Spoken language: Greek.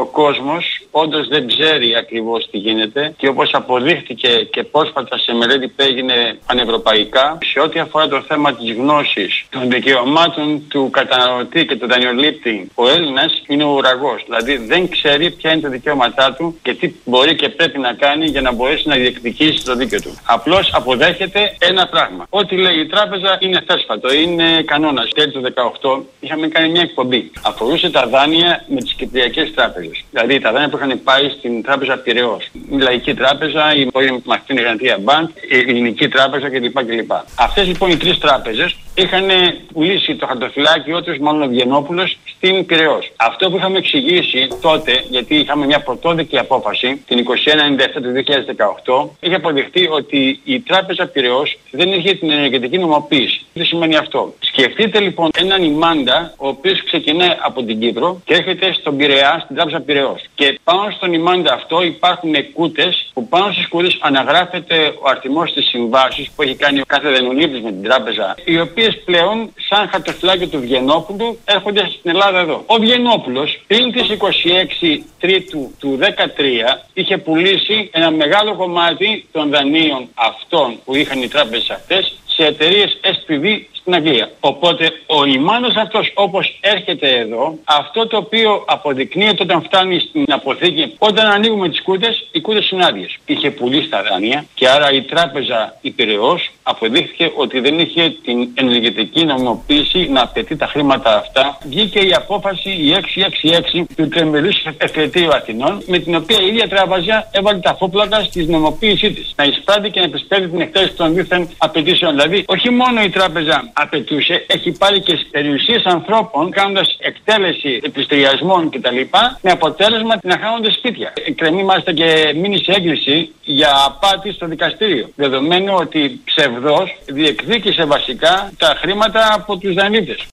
κόσμος όντως δεν ξέρει ακριβώς τι γίνεται και όπως αποδείχτηκε και πρόσφατα σε μελέτη που έγινε πανευρωπαϊκά, σε ό,τι αφορά το θέμα της γνώσης των δικαιωμάτων του καταναλωτή και του δανειολήπτη, ο Έλληνας είναι ο ουραγός. Δηλαδή δεν ξέρει ποια είναι τα δικαιώματά του και τι μπορεί και πρέπει να κάνει για να μπορέσει να διεκδικήσει το δίκαιο του. Απλώς αποδέχεται ένα πράγμα. Ό,τι λέει η τράπεζα είναι θέσφατο, είναι κανόνας. Τέλη του 2018 είχαμε κάνει μια εκπομπή. Αφορούσε τα δάνεια με τις κυπριακές τράπεζες. Δηλαδή τα δάνεια που είχαν πάει στην τράπεζα Πειραιώς. Η Λαϊκή Τράπεζα, η Μαχτίνη Γρανατία Μπανκ, η Ελληνική Τράπεζα κλπ. Αυτές λοιπόν οι τρεις τράπεζες είχαν πουλήσει το χαρτοφυλάκιό τους, μάλλον ο Βιενόπουλος, στην Πειραιώς. Αυτό που είχαμε εξηγήσει τότε, γιατί είχαμε μια πρωτόδικη απόφαση, την 2197 του 2018, είχε αποδειχθεί ότι η τράπεζα Πειραιώς δεν είχε την ενεργητική νομοποίηση. Τι σημαίνει αυτό? Σκεφτείτε λοιπόν έναν ημάντα, ο οποίος ξεκινάει από την Κύπρο και έρχεται στον Πειραιά, στην τράπεζα Πειραιώς. Και πάνω στον ημάντα αυτό υπάρχουν κούτες, που πάνω στις κούτες αναγράφεται ο αριθμός της συμβάσης που έχει κάνει ο κάθε δανειολήπτης με την τράπεζα, οι οποίες πλέον, σαν χαρτοφυλάκιο του Βιενόπουλου, έρχονται στην Ελλάδα εδώ. Ο Βιενόπουλος, πριν τις 26 Τρίτου του 2013, είχε πουλήσει ένα μεγάλο κομμάτι των δανείων αυτών που είχαν οι τράπεζες αυτές σε εταιρείες SPV στην Αγγλία. Οπότε ο λιμάνος αυτός, όπως έρχεται εδώ, αυτό το οποίο αποδεικνύεται όταν φτάνει στην αποθήκη, όταν ανοίγουμε τις κούτες, οι κούτες είναι άδειες. Είχε πουλήσει τα δάνεια και άρα η τράπεζα η Πειραιώς αποδείχθηκε ότι δεν είχε την ενεργητική νομιμοποίηση να απαιτεί τα χρήματα αυτά. Βγήκε η απόφαση η 666 του Τριμερούς Εφετείου Αθηνών, με την οποία η ίδια τράπεζα έβαλε τα φόπλακα στη νομιμοποίησή της. Να εισπράττει και να επισπεύδει την εκτέλεση των δίθεν απαιτήσεων. Δηλαδή, όχι μόνο η τράπεζα απαιτούσε, έχει πάρει και περιουσίες ανθρώπων, κάνοντας εκτέλεση επιστηριασμών κτλ. Με αποτέλεσμα να χάνονται σπίτια. Εκκρεμεί μάλιστα και μήνυση έγκληση για απάτη στο δικαστήριο. Δεδομένου ότι ψευδώς διεκδίκησε βασικά τα χρήματα από τους δανείτες.